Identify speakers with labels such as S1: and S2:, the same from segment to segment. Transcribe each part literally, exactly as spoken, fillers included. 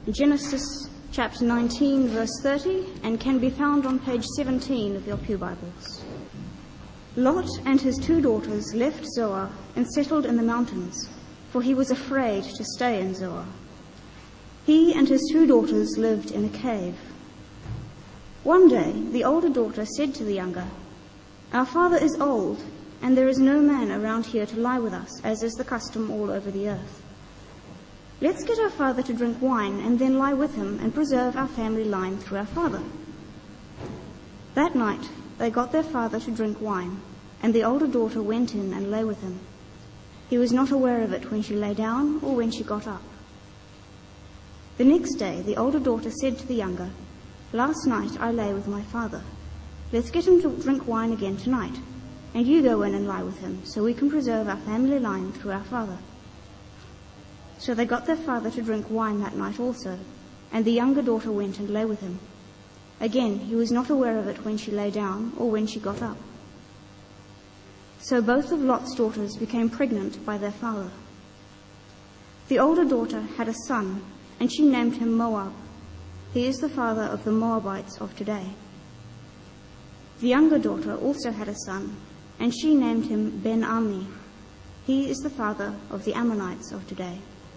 S1: Genesis chapter nineteen, verse thirty, and can be found on page seventeen of your Pew Bibles. Lot and his two daughters left Zoar and settled in the mountains, for he was afraid to stay in Zoar. He and his two daughters lived in a cave. One day the older daughter said to the younger, "Our father is old, and there is no man around here to lie with us, as is the custom all over the earth. Let's get our father to drink wine and then lie with him and preserve our family line through our father." That night they got their father to drink wine, and the older daughter went in and lay with him. He was not aware of it when she lay down or when she got up. The next day the older daughter said to the younger, "Last night I lay with my father. Let's get him to drink wine again tonight, and you go in and lie with him, so we can preserve our family line through our father." So they got their father to drink wine that night also, and the younger daughter went and lay with him. Again, he was not aware of it when she lay down or when she got up. So both of Lot's daughters became pregnant by their father. The older daughter had a son, and she named him Moab. He is the father of the Moabites of today. The younger daughter also had a son, and she named him Ben-Ami. He is the father of the Ammonites of today.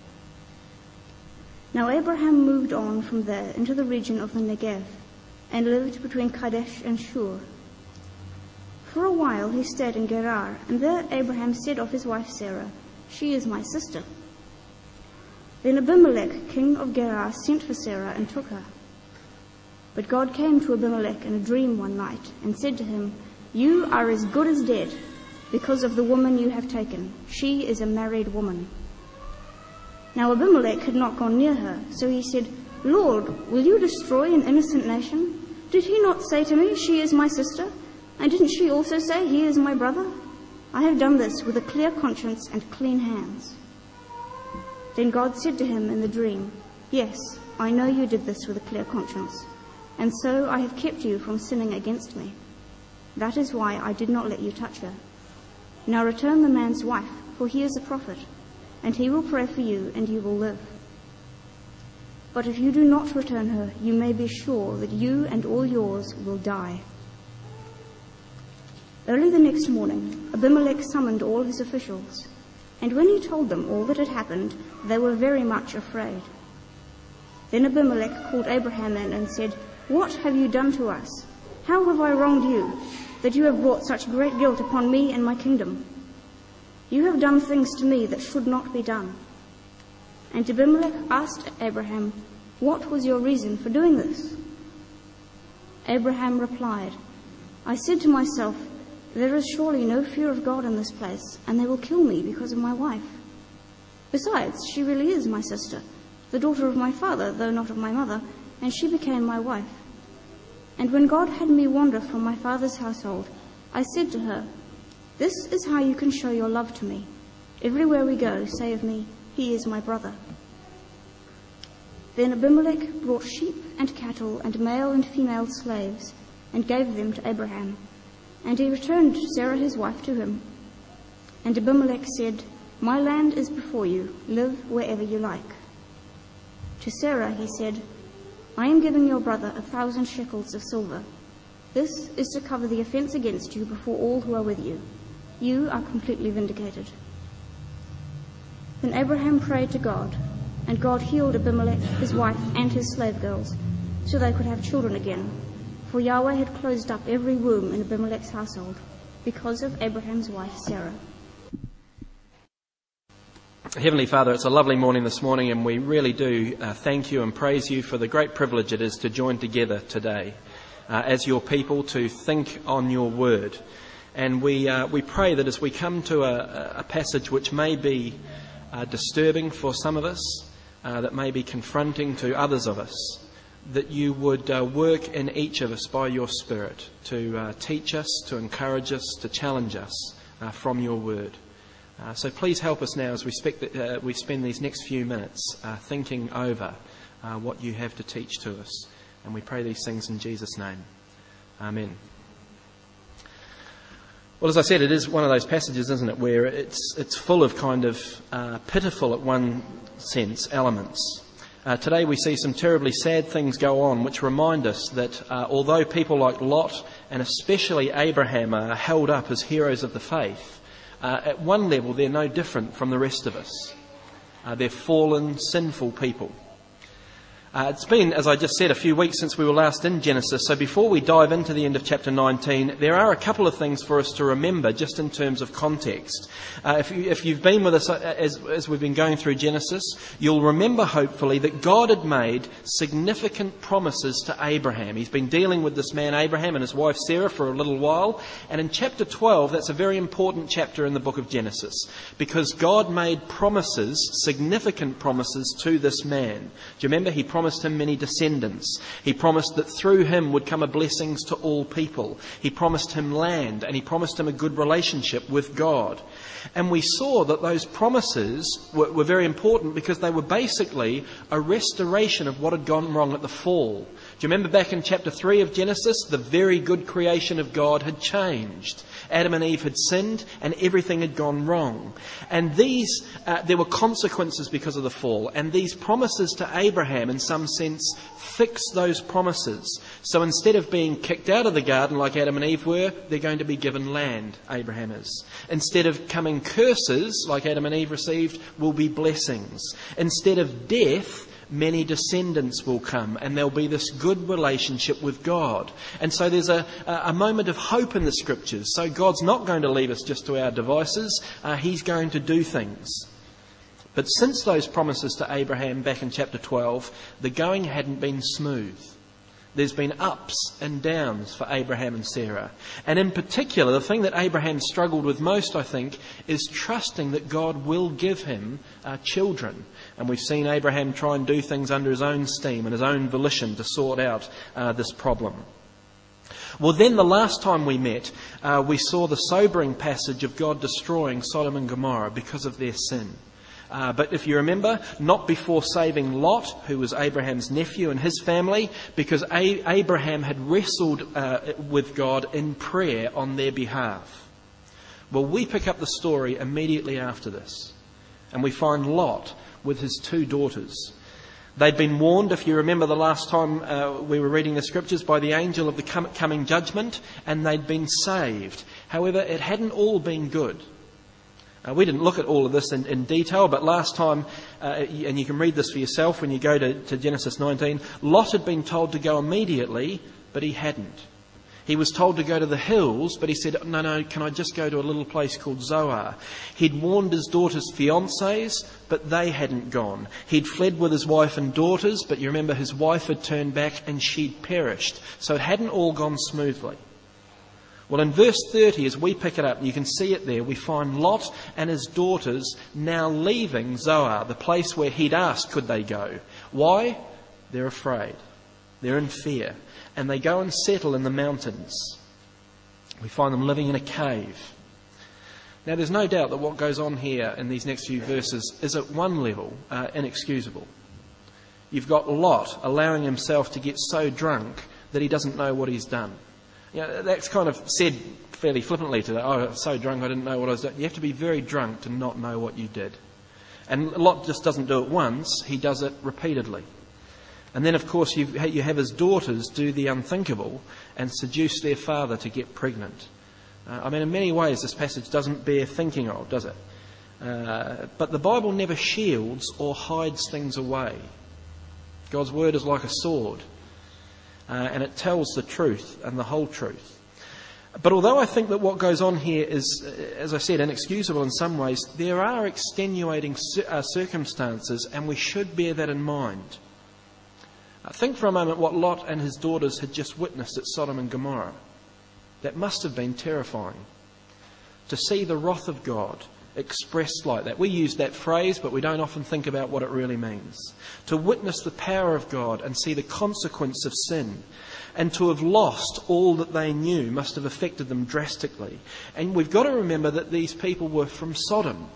S1: Now Abraham moved on from there into the region of the Negev, and lived between Kadesh and Shur. For a while he stayed in Gerar, and there Abraham said of his wife Sarah, "She is my sister." Then Abimelech, king of Gerar, sent for Sarah and took her. But God came to Abimelech in a dream one night and said to him, "You are as good as dead, because of the woman you have taken. She is a married woman." Now Abimelech had not gone near her, so he said, "Lord, will you destroy an innocent nation? Did he not say to me, 'She is my sister'? And didn't she also say, 'He is my brother'? I have done this with a clear conscience and clean hands." Then God said to him in the dream, "Yes, I know you did this with a clear conscience, and so I have kept you from sinning against me. That is why I did not let you touch her. Now return the man's wife, for he is a prophet, and he will pray for you, and you will live. But if you do not return her, you may be sure that you and all yours will die." Early the next morning, Abimelech summoned all his officials, and when he told them all that had happened, they were very much afraid. Then Abimelech called Abraham in and said, "What have you done to us? How have I wronged you, that you have brought such great guilt upon me and my kingdom? You have done things to me that should not be done." And Abimelech asked Abraham, "What was your reason for doing this?" Abraham replied, "I said to myself, 'There is surely no fear of God in this place, and they will kill me because of my wife. Besides, she really is my sister, the daughter of my father, though not of my mother, and she became my wife. And when God had me wander from my father's household, I said to her, "This is how you can show your love to me. Everywhere we go, say of me, 'He is my brother.'" Then Abimelech brought sheep and cattle and male and female slaves and gave them to Abraham, and he returned Sarah his wife to him. And Abimelech said, "My land is before you, live wherever you like." To Sarah he said, "I am giving your brother a thousand shekels of silver. This is to cover the offense against you before all who are with you. You are completely vindicated." Then Abraham prayed to God, and God healed Abimelech, his wife, and his slave girls, so they could have children again, for Yahweh had closed up every womb in Abimelech's household because of Abraham's wife Sarah.
S2: Heavenly Father, it's a lovely morning this morning, and we really do uh, thank you and praise you for the great privilege it is to join together today uh, as your people to think on your word. And we uh, we pray that as we come to a, a passage which may be uh, disturbing for some of us, uh, that may be confronting to others of us, that you would uh, work in each of us by your Spirit to uh, teach us, to encourage us, to challenge us uh, from your word. Uh, so please help us now as we, spec- uh, we spend these next few minutes uh, thinking over uh, what you have to teach to us. And we pray these things in Jesus' name. Amen. Well, as I said, it is one of those passages, isn't it, where it's it's full of kind of uh, pitiful at one sense elements. Uh, today we see some terribly sad things go on which remind us that uh, although people like Lot and especially Abraham are held up as heroes of the faith, uh, at one level they're no different from the rest of us. Uh, they're fallen, sinful people. Uh, it's been, as I just said, a few weeks since we were last in Genesis, so before we dive into the end of chapter nineteen, there are a couple of things for us to remember just in terms of context. Uh, if, you, if you've been with us as, as we've been going through Genesis, you'll remember hopefully that God had made significant promises to Abraham. He's been dealing with this man Abraham and his wife Sarah for a little while, and in chapter twelve, that's a very important chapter in the book of Genesis, because God made promises, significant promises to this man. Do you remember? He promised him many descendants. He promised that through him would come a blessings to all people. He promised him land, and he promised him a good relationship with God. And we saw that those promises were, were very important because they were basically a restoration of what had gone wrong at the fall. Do you remember back in chapter three of Genesis, the very good creation of God had changed. Adam and Eve had sinned and everything had gone wrong. And these, uh, there were consequences because of the fall. And these promises to Abraham, in some sense, fixed those promises. So instead of being kicked out of the garden like Adam and Eve were, they're going to be given land, Abraham is. Instead of coming curses like Adam and Eve received, will be blessings. Instead of death, many descendants will come and there'll be this good relationship with God. And so there's a, a moment of hope in the scriptures. So God's not going to leave us just to our devices. Uh, he's going to do things. But since those promises to Abraham back in chapter twelve, the going hadn't been smooth. There's been ups and downs for Abraham and Sarah. And in particular, the thing that Abraham struggled with most, I think, is trusting that God will give him uh, children. And we've seen Abraham try and do things under his own steam and his own volition to sort out uh, this problem. Well, then the last time we met, uh, we saw the sobering passage of God destroying Sodom and Gomorrah because of their sin. Uh, but if you remember, not before saving Lot, who was Abraham's nephew, and his family, because A- Abraham had wrestled uh, with God in prayer on their behalf. Well, we pick up the story immediately after this, and we find Lot with his two daughters. They'd been warned, if you remember the last time uh, we were reading the scriptures, by the angel of the com- coming judgment, and they'd been saved. However, it hadn't all been good. Uh, we didn't look at all of this in, in detail, but last time, uh, and you can read this for yourself when you go to, to Genesis nineteen, Lot had been told to go immediately, but he hadn't. He was told to go to the hills, but he said, no, no, can I just go to a little place called Zoar? He'd warned his daughter's fiancés, but they hadn't gone. He'd fled with his wife and daughters, but you remember his wife had turned back and she'd perished. So it hadn't all gone smoothly. Well, in verse thirty, as we pick it up, you can see it there, we find Lot and his daughters now leaving Zoar, the place where he'd asked could they go. Why? They're afraid. They're in fear. And they go and settle in the mountains. We find them living in a cave. Now, there's no doubt that what goes on here in these next few verses is at one level uh, inexcusable. You've got Lot allowing himself to get so drunk that he doesn't know what he's done. You know, that's kind of said fairly flippantly to that, oh, I was so drunk I didn't know what I was doing. You have to be very drunk to not know what you did. And Lot just doesn't do it once, he does it repeatedly. And then, of course, you you have his daughters do the unthinkable and seduce their father to get pregnant. Uh, I mean, in many ways, this passage doesn't bear thinking of, does it? Uh, but the Bible never shields or hides things away. God's word is like a sword, uh, and it tells the truth and the whole truth. But although I think that what goes on here is, as I said, inexcusable in some ways, there are extenuating circumstances, and we should bear that in mind. Think for a moment what Lot and his daughters had just witnessed at Sodom and Gomorrah. That must have been terrifying. To see the wrath of God expressed like that. We use that phrase, but we don't often think about what it really means. To witness the power of God and see the consequence of sin, and to have lost all that they knew must have affected them drastically. And we've got to remember that these people were from Sodom,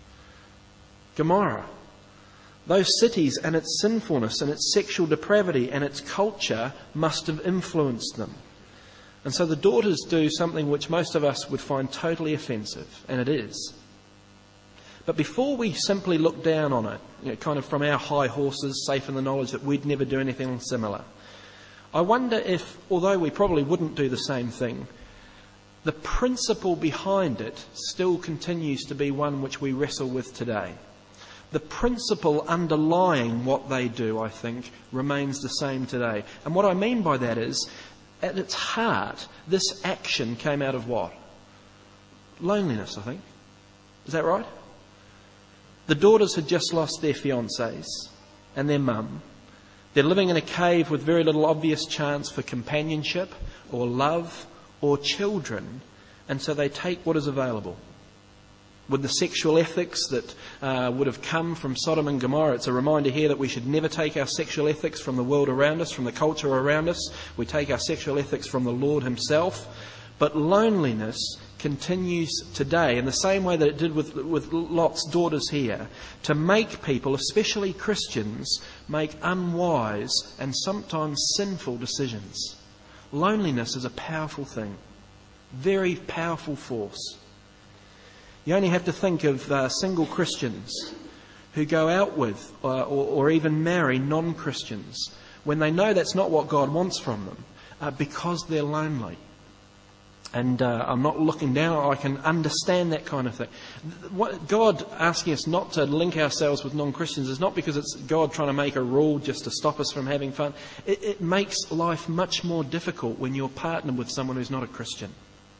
S2: Gomorrah. Those cities and its sinfulness and its sexual depravity and its culture must have influenced them. And so the daughters do something which most of us would find totally offensive, and it is. But before we simply look down on it, you know, kind of from our high horses, safe in the knowledge that we'd never do anything similar, I wonder if, although we probably wouldn't do the same thing, the principle behind it still continues to be one which we wrestle with today. The principle underlying what they do, I think, remains the same today. And what I mean by that is, at its heart, this action came out of what? Loneliness, I think. Is that right? The daughters had just lost their fiancés and their mum. They're living in a cave with very little obvious chance for companionship or love or children, and so they take what is available. With the sexual ethics that uh, would have come from Sodom and Gomorrah, it's a reminder here that we should never take our sexual ethics from the world around us, from the culture around us. We take our sexual ethics from the Lord himself. But loneliness continues today, in the same way that it did with, with Lot's daughters here, to make people, especially Christians, make unwise and sometimes sinful decisions. Loneliness is a powerful thing, very powerful force. You only have to think of uh, single Christians who go out with uh, or, or even marry non-Christians when they know that's not what God wants from them, uh, because they're lonely. And uh, I'm not looking down, I can understand that kind of thing. What God asking us not to link ourselves with non-Christians is not because it's God trying to make a rule just to stop us from having fun. It, it makes life much more difficult when you're partnered with someone who's not a Christian.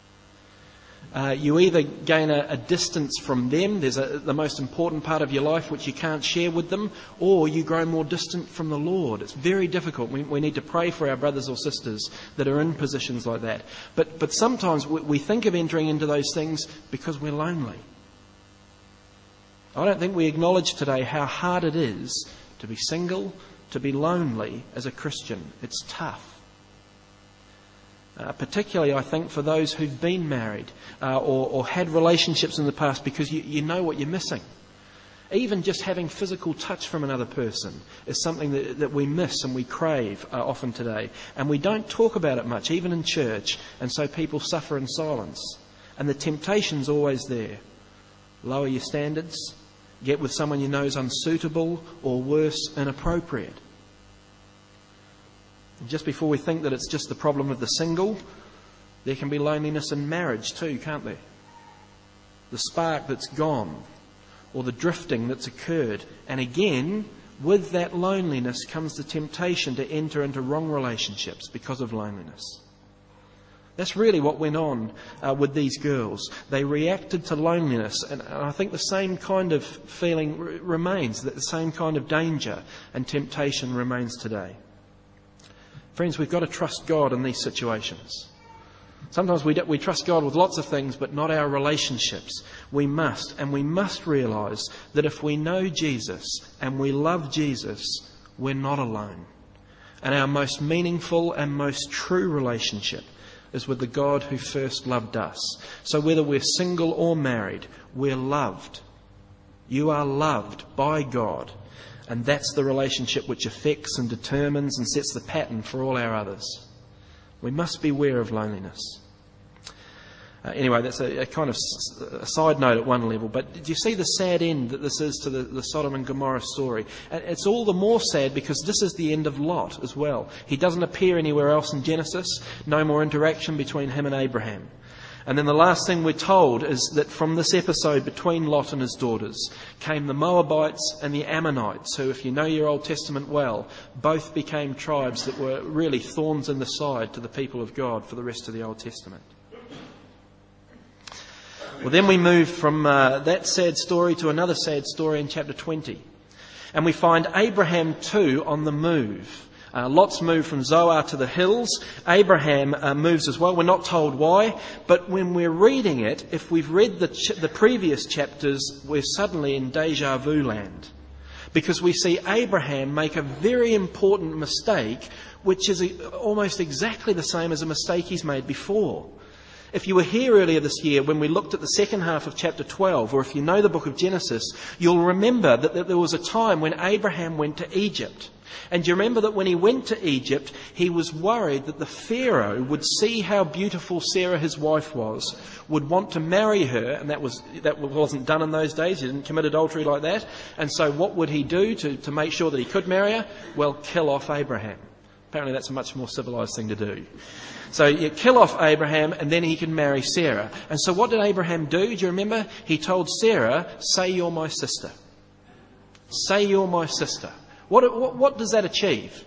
S2: Uh, you either gain a, a distance from them, there's a, the most important part of your life which you can't share with them, or you grow more distant from the Lord. It's very difficult. We, we need to pray for our brothers or sisters that are in positions like that. But, but sometimes we, we think of entering into those things because we're lonely. I don't think we acknowledge today how hard it is to be single, to be lonely as a Christian. It's tough. Uh, particularly, I think, for those who've been married uh, or, or had relationships in the past, because you, you know what you're missing. Even just having physical touch from another person is something that, that we miss and we crave uh, often today. And we don't talk about it much, even in church, and so people suffer in silence. And the temptation's always there. Lower your standards, get with someone you know is unsuitable, or worse, inappropriate. Just before we think that it's just the problem of the single, there can be loneliness in marriage too, can't there? The spark that's gone, or the drifting that's occurred. And again, with that loneliness comes the temptation to enter into wrong relationships because of loneliness. That's really what went on uh, with these girls. They reacted to loneliness, and I think the same kind of feeling r- remains, that the same kind of danger and temptation remains today. Friends, we've got to trust God in these situations. Sometimes we, do, we trust God with lots of things, but not our relationships. We must, and we must realise that if we know Jesus and we love Jesus, we're not alone. And our most meaningful and most true relationship is with the God who first loved us. So whether we're single or married, we're loved. You are loved by God. And that's the relationship which affects and determines and sets the pattern for all our others. We must beware of loneliness. Uh, anyway, that's a, a kind of s- a side note at one level. But do you see the sad end that this is to the, the Sodom and Gomorrah story? And it's all the more sad because this is the end of Lot as well. He doesn't appear anywhere else in Genesis. No more interaction between him and Abraham. And then the last thing we're told is that from this episode between Lot and his daughters came the Moabites and the Ammonites, who, if you know your Old Testament well, both became tribes that were really thorns in the side to the people of God for the rest of the Old Testament. Well, then we move from uh, that sad story to another sad story in chapter twenty. And we find Abraham too on the move. Uh, Lot's moved from Zoar to the hills. Abraham uh, moves as well. We're not told why, but when we're reading it, if we've read the, ch- the previous chapters, we're suddenly in deja vu land. Because we see Abraham make a very important mistake, which is a, almost exactly the same as a mistake he's made before. If you were here earlier this year when we looked at the second half of chapter twelve, or if you know the book of Genesis, you'll remember that, that there was a time when Abraham went to Egypt. And do you remember that when he went to Egypt, he was worried that the Pharaoh would see how beautiful Sarah, his wife, was, would want to marry her, and that was that wasn't done in those days. He didn't commit adultery like that. And so what would he do to, to make sure that he could marry her? Well, kill off Abraham. Apparently that's a much more civilized thing to do. So you kill off Abraham and then he can marry Sarah. And so what did Abraham do? Do you remember? He told Sarah, say you're my sister. Say you're my sister. What, what, what does that achieve?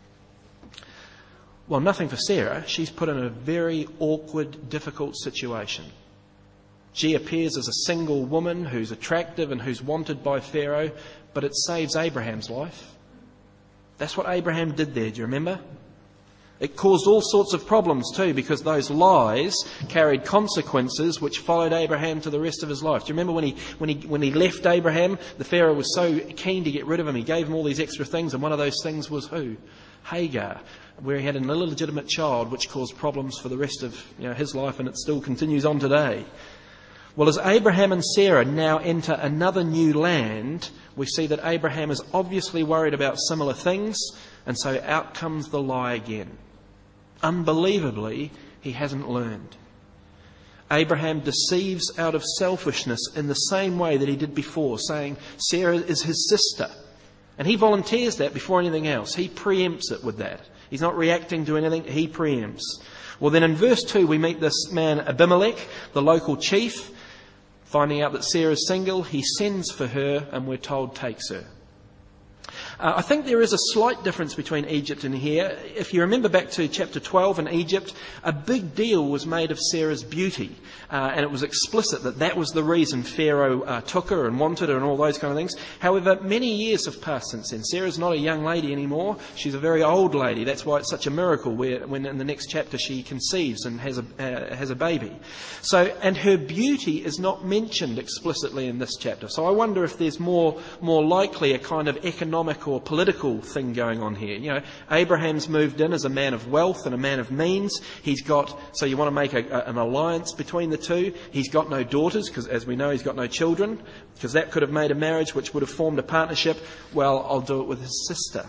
S2: Well, nothing for Sarah. She's put in a very awkward, difficult situation. She appears as a single woman who's attractive and who's wanted by Pharaoh, but it saves Abraham's life. That's what Abraham did there, do you remember? It caused all sorts of problems too, because those lies carried consequences which followed Abraham to the rest of his life. Do you remember when he when he when he left Abraham, the Pharaoh was so keen to get rid of him, he gave him all these extra things, and one of those things was who? Hagar, where he had an illegitimate child which caused problems for the rest of you know, his life, and it still continues on today. Well, as Abraham and Sarah now enter another new land, we see that Abraham is obviously worried about similar things, and so out comes the lie again. Unbelievably, he hasn't learned. Abraham deceives out of selfishness in the same way that he did before, saying Sarah is his sister. And he volunteers that before anything else. He preempts it with that. He's not reacting to anything, he preempts. Well, then in verse two, we meet this man Abimelech, the local chief. Finding out that Sarah's single, he sends for her and we're told takes her. Uh, I think there is a slight difference between Egypt and here. If you remember back to chapter twelve in Egypt, a big deal was made of Sarah's beauty. Uh, and it was explicit that that was the reason Pharaoh uh, took her and wanted her and all those kind of things. However, many years have passed since then. Sarah's not a young lady anymore. She's a very old lady. That's why it's such a miracle where, when in the next chapter she conceives and has a, uh, has a baby. So, and her beauty is not mentioned explicitly in this chapter. So I wonder if there's more, more likely a kind of economic or political thing going on here. You know, Abraham's moved in as a man of wealth and a man of means. He's got, so you want to make a, a, an alliance between the two. He's got no daughters, because as we know, he's got no children, because that could have made a marriage which would have formed a partnership. Well, I'll do it with his sister.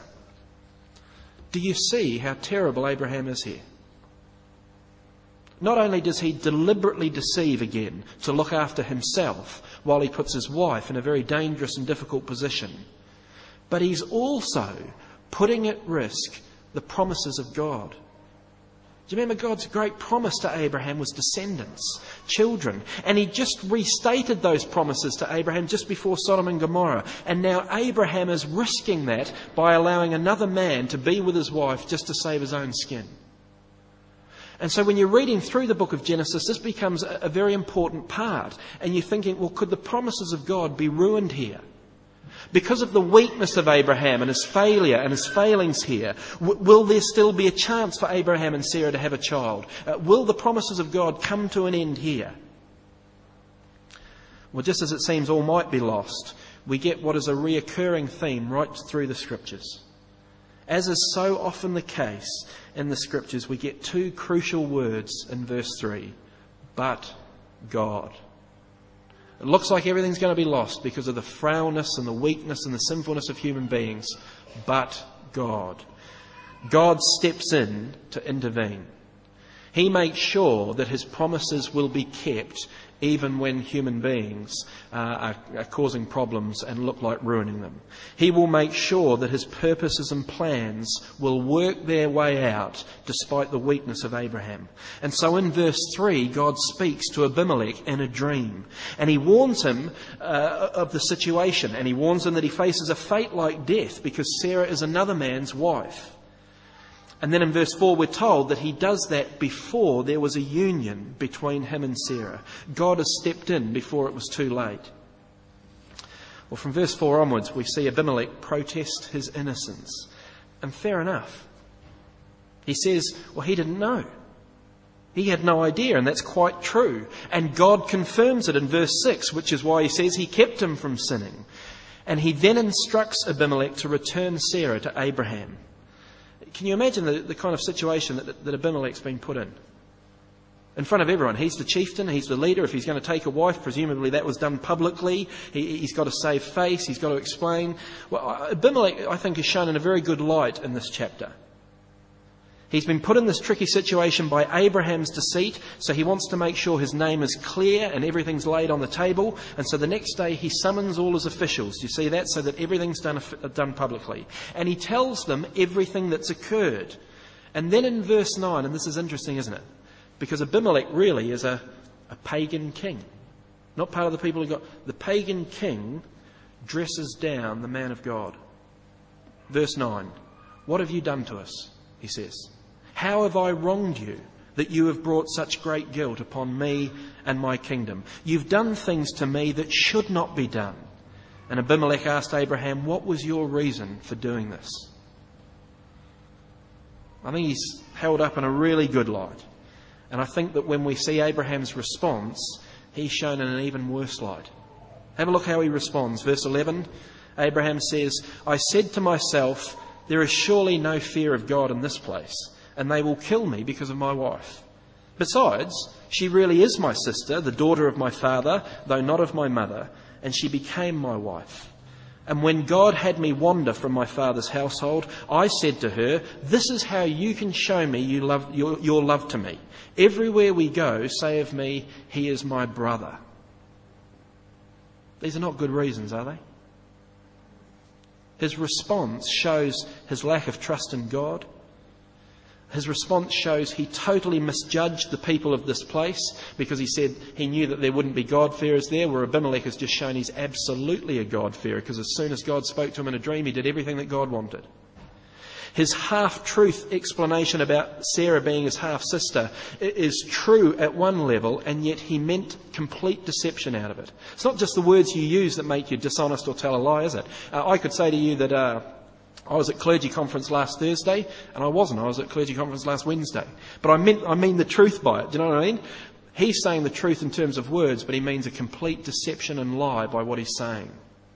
S2: Do you see how terrible Abraham is here? Not only does he deliberately deceive again to look after himself while he puts his wife in a very dangerous and difficult position, but he's also putting at risk the promises of God. Do you remember God's great promise to Abraham was descendants, children? And he just restated those promises to Abraham just before Sodom and Gomorrah. And now Abraham is risking that by allowing another man to be with his wife just to save his own skin. And so when you're reading through the book of Genesis, this becomes a, a very important part. And you're thinking, well, could the promises of God be ruined here? Because of the weakness of Abraham and his failure and his failings here, w- will there still be a chance for Abraham and Sarah to have a child? Uh, will the promises of God come to an end here? Well, just as it seems all might be lost, we get what is a reoccurring theme right through the Scriptures. As is so often the case in the Scriptures, we get two crucial words in verse three. But God. It looks like everything's going to be lost because of the frailness and the weakness and the sinfulness of human beings. But God. God steps in to intervene. He makes sure that his promises will be kept even when human beings uh, are, are causing problems and look like ruining them. He will make sure that his purposes and plans will work their way out despite the weakness of Abraham. And so in verse three, God speaks to Abimelech in a dream. And he warns him uh, of the situation. And he warns him that he faces a fate like death because Sarah is another man's wife. And then in verse four, we're told that he does that before there was a union between him and Sarah. God has stepped in before it was too late. Well, from verse four onwards, we see Abimelech protest his innocence. And fair enough. He says, well, he didn't know. He had no idea, and that's quite true. And God confirms it in verse six, which is why he says he kept him from sinning. And he then instructs Abimelech to return Sarah to Abraham. Can you imagine the, the kind of situation that, that Abimelech's been put in? In front of everyone. He's the chieftain, he's the leader. If he's going to take a wife, presumably that was done publicly. He, he's got to save face, he's got to explain. Well, Abimelech, I think, is shown in a very good light in this chapter. He's been put in this tricky situation by Abraham's deceit, so he wants to make sure his name is clear and everything's laid on the table. And so the next day he summons all his officials. You see that? So that everything's done, done publicly. And he tells them everything that's occurred. And then in verse nine, and this is interesting, isn't it? Because Abimelech really is a, a pagan king. Not part of the people of God. The pagan king dresses down the man of God. Verse nine. What have you done to us? He says. How have I wronged you that you have brought such great guilt upon me and my kingdom? You've done things to me that should not be done. And Abimelech asked Abraham, what was your reason for doing this? I think he's held up in a really good light. And I think that when we see Abraham's response, he's shown in an even worse light. Have a look how he responds. Verse eleven, Abraham says, I said to myself, there is surely no fear of God in this place, and they will kill me because of my wife. Besides, she really is my sister, the daughter of my father, though not of my mother, and she became my wife. And when God had me wander from my father's household, I said to her, this is how you can show me you love, your, your love to me. Everywhere we go, say of me, he is my brother. These are not good reasons, are they? His response shows his lack of trust in God. His response shows he totally misjudged the people of this place because he said he knew that there wouldn't be God-fearers there, where Abimelech has just shown he's absolutely a God-fearer because as soon as God spoke to him in a dream, he did everything that God wanted. His half-truth explanation about Sarah being his half-sister is true at one level, and yet he meant complete deception out of it. It's not just the words you use that make you dishonest or tell a lie, is it? Uh, I could say to you that uh, I was at clergy conference last Thursday, and I wasn't. I was at clergy conference last Wednesday. But I meant I mean the truth by it. Do you know what I mean? He's saying the truth in terms of words, but he means a complete deception and lie by what he's saying.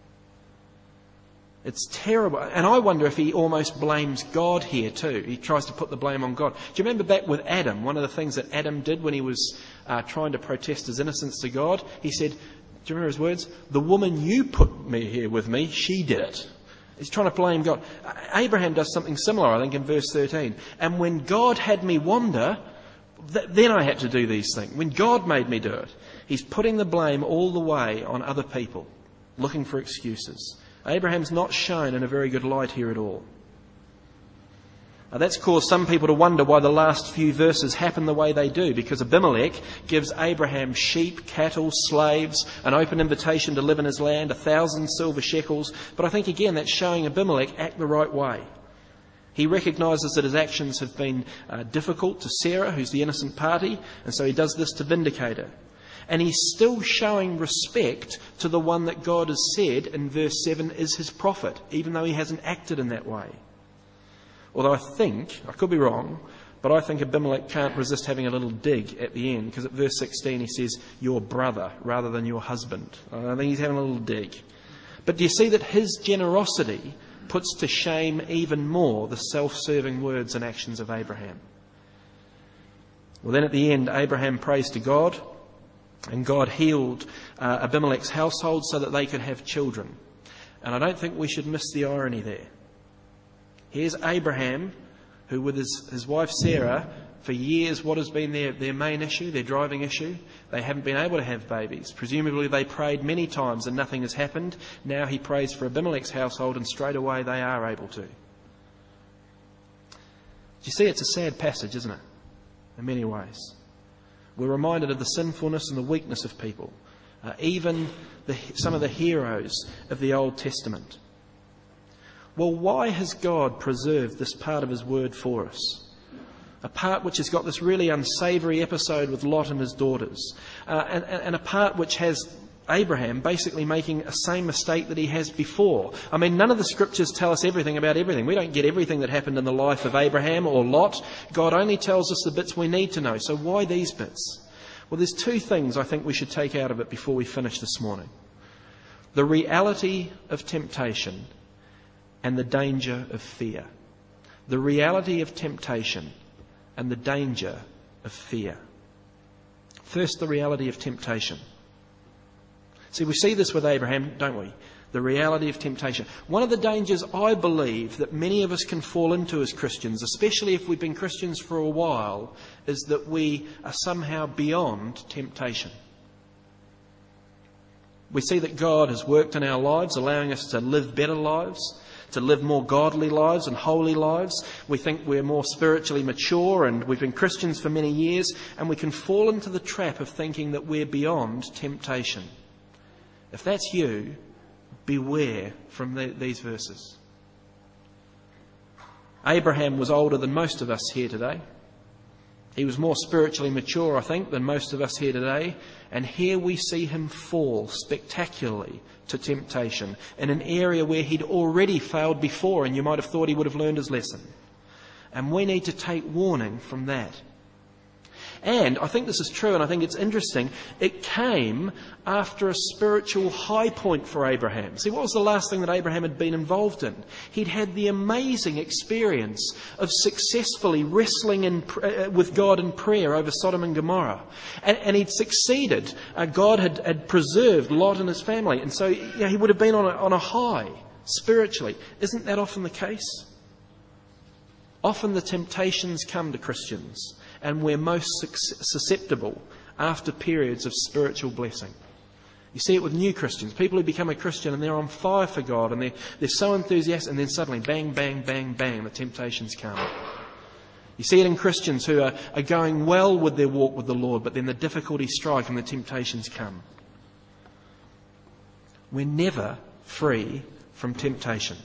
S2: It's terrible. And I wonder if he almost blames God here too. He tries to put the blame on God. Do you remember back with Adam, one of the things that Adam did when he was uh, trying to protest his innocence to God? He said, do you remember his words? The woman you put me here with me, she did it. He's trying to blame God. Abraham does something similar, I think, in verse thirteen. And when God had me wander, th- then I had to do these things. When God made me do it, he's putting the blame all the way on other people, looking for excuses. Abraham's not shown in a very good light here at all. Now, that's caused some people to wonder why the last few verses happen the way they do, because Abimelech gives Abraham sheep, cattle, slaves, an open invitation to live in his land, a thousand silver shekels. But I think, again, that's showing Abimelech act the right way. He recognises that his actions have been uh, difficult to Sarah, who's the innocent party, and so he does this to vindicate her. And he's still showing respect to the one that God has said in verse seven is his prophet, even though he hasn't acted in that way. Although I think, I could be wrong, but I think Abimelech can't resist having a little dig at the end, because at verse sixteen he says, your brother, rather than your husband. I think he's having a little dig. But do you see that his generosity puts to shame even more the self-serving words and actions of Abraham? Well, then at the end, Abraham prays to God, and God healed uh, Abimelech's household so that they could have children. And I don't think we should miss the irony there. Here's Abraham, who with his, his wife Sarah, for years, what has been their, their main issue, their driving issue? They haven't been able to have babies. Presumably they prayed many times and nothing has happened. Now he prays for Abimelech's household and straight away they are able to. Do you see, it's a sad passage, isn't it? In many ways. We're reminded of the sinfulness and the weakness of people, uh, even the, some of the heroes of the Old Testament. Well, why has God preserved this part of his word for us? A part which has got this really unsavoury episode with Lot and his daughters, uh, and, and a part which has Abraham basically making a same mistake that he has before. I mean, none of the scriptures tell us everything about everything. We don't get everything that happened in the life of Abraham or Lot. God only tells us the bits we need to know. So why these bits? Well, there's two things I think we should take out of it before we finish this morning. The reality of temptation and the danger of fear. The reality of temptation and the danger of fear. First, the reality of temptation. See, we see this with Abraham, don't we? The reality of temptation. One of the dangers I believe that many of us can fall into as Christians, especially if we've been Christians for a while, is that we are somehow beyond temptation. We see that God has worked in our lives, allowing us to live better lives, to live more godly lives and holy lives. We think we're more spiritually mature, and we've been Christians for many years, and we can fall into the trap of thinking that we're beyond temptation. If that's you, beware from the, these verses. Abraham was older than most of us here today. He was more spiritually mature, I think, than most of us here today. And here we see him fall spectacularly to temptation in an area where he'd already failed before, and you might have thought he would have learned his lesson. And we need to take warning from that. And I think this is true, and I think it's interesting. It came after a spiritual high point for Abraham. See, what was the last thing that Abraham had been involved in? He'd had the amazing experience of successfully wrestling in, uh, with God in prayer over Sodom and Gomorrah. And, and he'd succeeded. Uh, God had, had preserved Lot and his family. And so you know, he would have been on a, on a high spiritually. Isn't that often the case? Often the temptations come to Christians, and we're most susceptible after periods of spiritual blessing. You see it with new Christians, people who become a Christian and they're on fire for God and they're, they're so enthusiastic, and then suddenly bang, bang, bang, bang, the temptations come. You see it in Christians who are, are going well with their walk with the Lord, but then the difficulties strike and the temptations come. We're never free from temptation.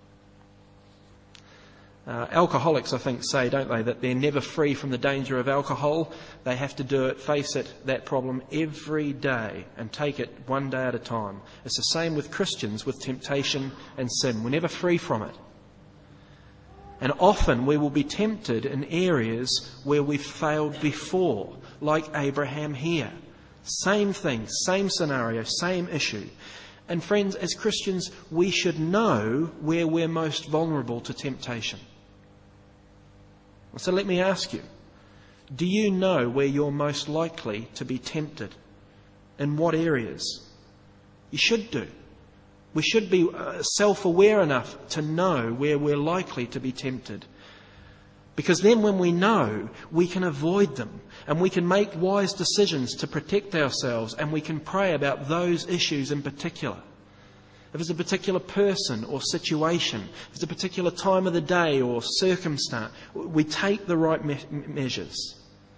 S2: Uh, alcoholics, I think, say, don't they, that they're never free from the danger of alcohol. They have to do it, face it, that problem every day and take it one day at a time. It's the same with Christians, with temptation and sin. We're never free from it. And often we will be tempted in areas where we've failed before, like Abraham here. Same thing, same scenario, same issue. And friends, as Christians, we should know where we're most vulnerable to temptation. So let me ask you, do you know where you're most likely to be tempted? In what areas? You should do. We should be self-aware enough to know where we're likely to be tempted. Because then when we know, we can avoid them and we can make wise decisions to protect ourselves, and we can pray about those issues in particular. If it's a particular person or situation, if it's a particular time of the day or circumstance, we take the right me- measures.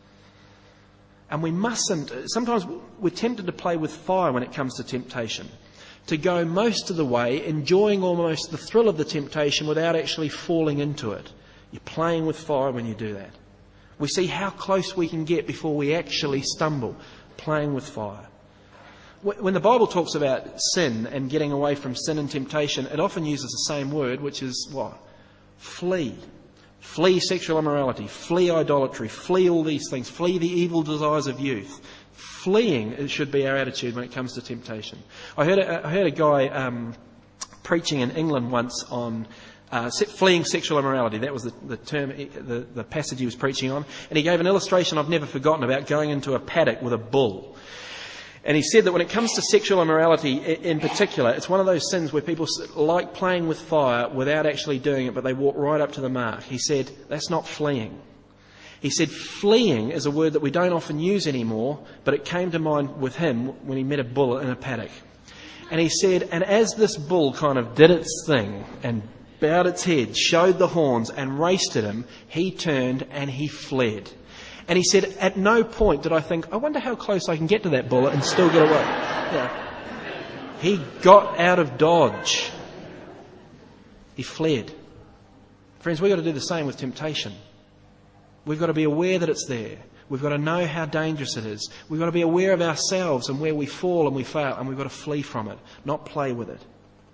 S2: And we mustn't, sometimes we're tempted to play with fire when it comes to temptation, to go most of the way, enjoying almost the thrill of the temptation without actually falling into it. You're playing with fire when you do that. We see how close we can get before we actually stumble, playing with fire. When the Bible talks about sin and getting away from sin and temptation, it often uses the same word, which is what? Flee. Flee sexual immorality, flee idolatry, flee all these things, flee the evil desires of youth. Fleeing should be our attitude when it comes to temptation. I heard a, I heard a guy um, preaching in England once on uh, fleeing sexual immorality. That was the, the term, the, the passage he was preaching on. And he gave an illustration I've never forgotten about going into a paddock with a bull. And he said that when it comes to sexual immorality in particular, it's one of those sins where people like playing with fire without actually doing it, but they walk right up to the mark. He said, that's not fleeing. He said, fleeing is a word that we don't often use anymore, but it came to mind with him when he met a bull in a paddock. And he said, and as this bull kind of did its thing and bowed its head, showed the horns and raced at him, he turned and he fled. And he said, at no point did I think, I wonder how close I can get to that bullet and still get away. Yeah. He got out of dodge. He fled. Friends, we've got to do the same with temptation. We've got to be aware that it's there. We've got to know how dangerous it is. We've got to be aware of ourselves and where we fall and we fail, and we've got to flee from it, not play with it.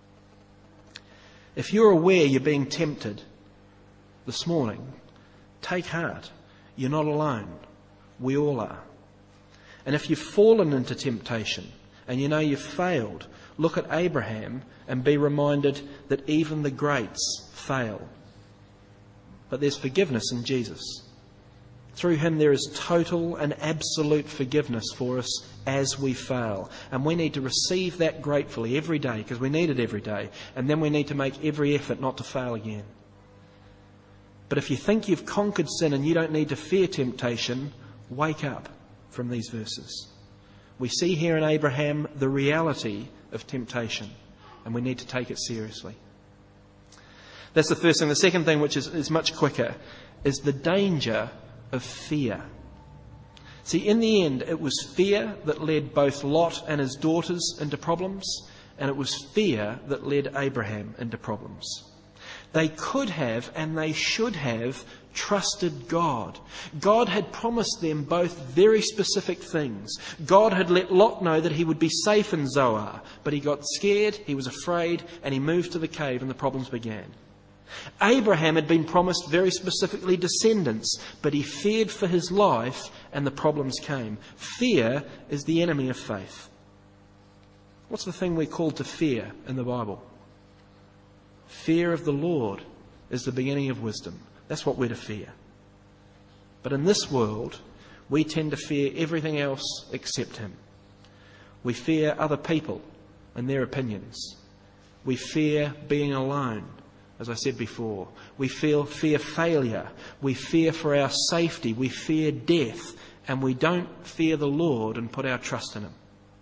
S2: If you're aware you're being tempted this morning, take heart. You're not alone. We all are. And if you've fallen into temptation and you know you've failed, look at Abraham and be reminded that even the greats fail. But there's forgiveness in Jesus. Through him there is total and absolute forgiveness for us as we fail. And we need to receive that gratefully every day, because we need it every day. And then we need to make every effort not to fail again. But if you think you've conquered sin and you don't need to fear temptation, wake up from these verses. We see here in Abraham the reality of temptation, and we need to take it seriously. That's the first thing. The second thing, which is, is much quicker, is the danger of fear. See, in the end, it was fear that led both Lot and his daughters into problems, and it was fear that led Abraham into problems. They could have and they should have trusted God. God had promised them both very specific things. God had let Lot know that he would be safe in Zoar, but he got scared, he was afraid, and he moved to the cave and the problems began. Abraham had been promised very specifically descendants, but he feared for his life and the problems came. Fear is the enemy of faith. What's the thing we're called to fear in the Bible? Fear of the Lord is the beginning of wisdom. That's what we're to fear. But in this world, we tend to fear everything else except him. We fear other people and their opinions. We fear being alone. As I said before, we feel fear failure, we fear for our safety, we fear death, and we don't fear the Lord and put our trust in him.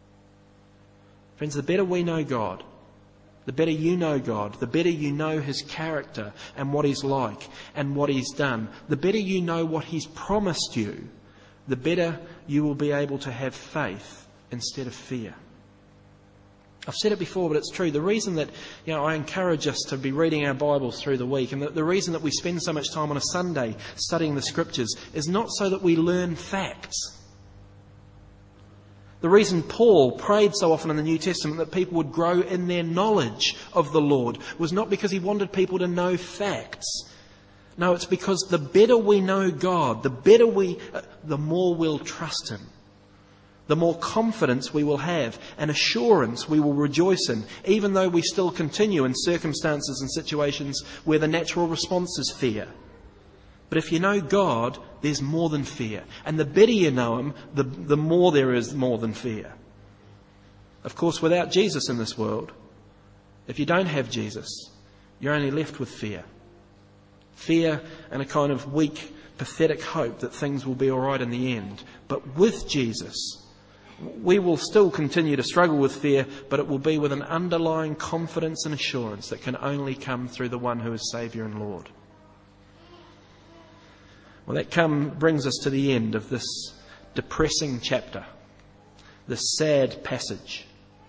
S2: Friends, the better we know God, the better you know God, the better you know his character and what he's like and what he's done, the better you know what he's promised you, the better you will be able to have faith instead of fear. I've said it before, but it's true. The reason that, you know, I encourage us to be reading our Bibles through the week, and the, the reason that we spend so much time on a Sunday studying the Scriptures, is not so that we learn facts. The reason Paul prayed so often in the New Testament that people would grow in their knowledge of the Lord was not because he wanted people to know facts. No, it's because the better we know God, the better we, uh, the more we'll trust him. The more confidence we will have and assurance we will rejoice in, even though we still continue in circumstances and situations where the natural response is fear. But if you know God, there's more than fear. And the better you know him, the, the more there is more than fear. Of course, without Jesus in this world, if you don't have Jesus, you're only left with fear. Fear and a kind of weak, pathetic hope that things will be all right in the end. But with Jesus, we will still continue to struggle with fear, but it will be with an underlying confidence and assurance that can only come through the one who is Saviour and Lord. Well, that come brings us to the end of this depressing chapter, this sad passage.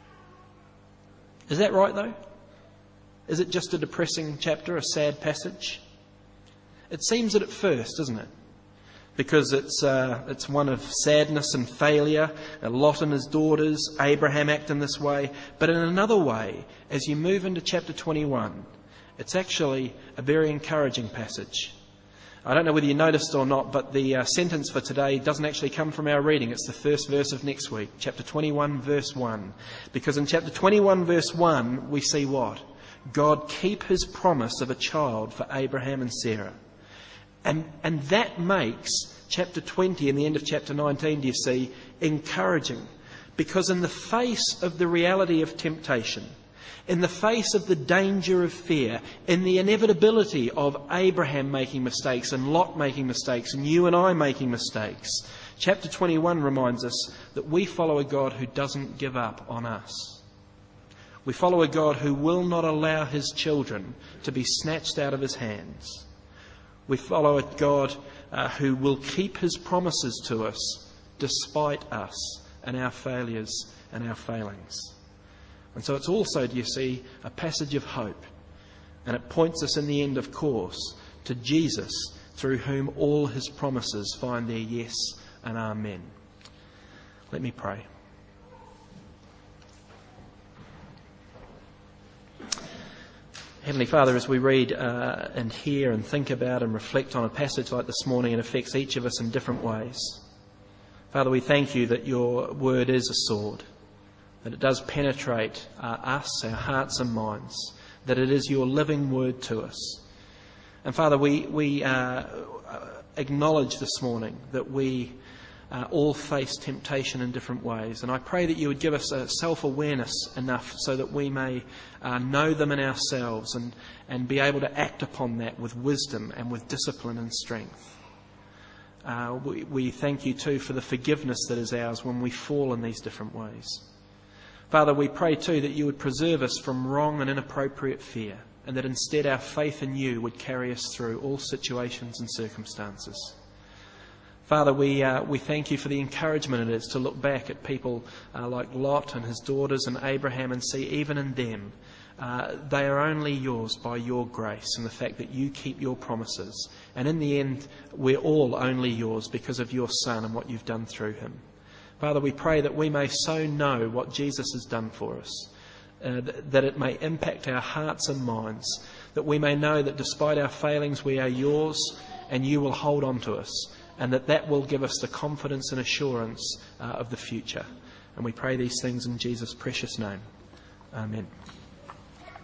S2: Is that right, though? Is it just a depressing chapter, a sad passage? It seems it at first, doesn't it? Because it's uh, it's one of sadness and failure, Lot and his daughters, Abraham acting this way. But in another way, as you move into chapter twenty-one, it's actually a very encouraging passage. I don't know whether you noticed or not, but the uh, sentence for today doesn't actually come from our reading. It's the first verse of next week, chapter twenty-one, verse one. Because in chapter twenty-one, verse one, we see what? God keep his promise of a child for Abraham and Sarah. And and that makes chapter twenty and the end of chapter nineteen, do you see, encouraging. Because in the face of the reality of temptation, in the face of the danger of fear, in the inevitability of Abraham making mistakes and Lot making mistakes and you and I making mistakes, chapter twenty-one reminds us that we follow a God who doesn't give up on us. We follow a God who will not allow his children to be snatched out of his hands. We follow a God uh, who will keep his promises to us despite us and our failures and our failings. And so it's also, do you see, a passage of hope. And it points us in the end, of course, to Jesus, through whom all his promises find their yes and amen. Let me pray. Heavenly Father, as we read uh, and hear and think about and reflect on a passage like this morning, it affects each of us in different ways. Father, we thank you that your word is a sword, that it does penetrate uh, us, our hearts and minds, that it is your living word to us. And Father, we, we uh, acknowledge this morning that we uh, all face temptation in different ways. And I pray that you would give us a self-awareness enough so that we may uh, know them in ourselves and, and be able to act upon that with wisdom and with discipline and strength. Uh, we, we thank you too for the forgiveness that is ours when we fall in these different ways. Father, we pray too that you would preserve us from wrong and inappropriate fear, and that instead our faith in you would carry us through all situations and circumstances. Father, we uh, we thank you for the encouragement it is to look back at people uh, like Lot and his daughters and Abraham and see even in them uh, they are only yours by your grace and the fact that you keep your promises. And in the end, we're all only yours because of your Son and what you've done through him. Father, we pray that we may so know what Jesus has done for us, uh, th- that it may impact our hearts and minds, that we may know that despite our failings we are yours and you will hold on to us, and that that will give us the confidence and assurance uh, of the future. And we pray these things in Jesus' precious name. Amen.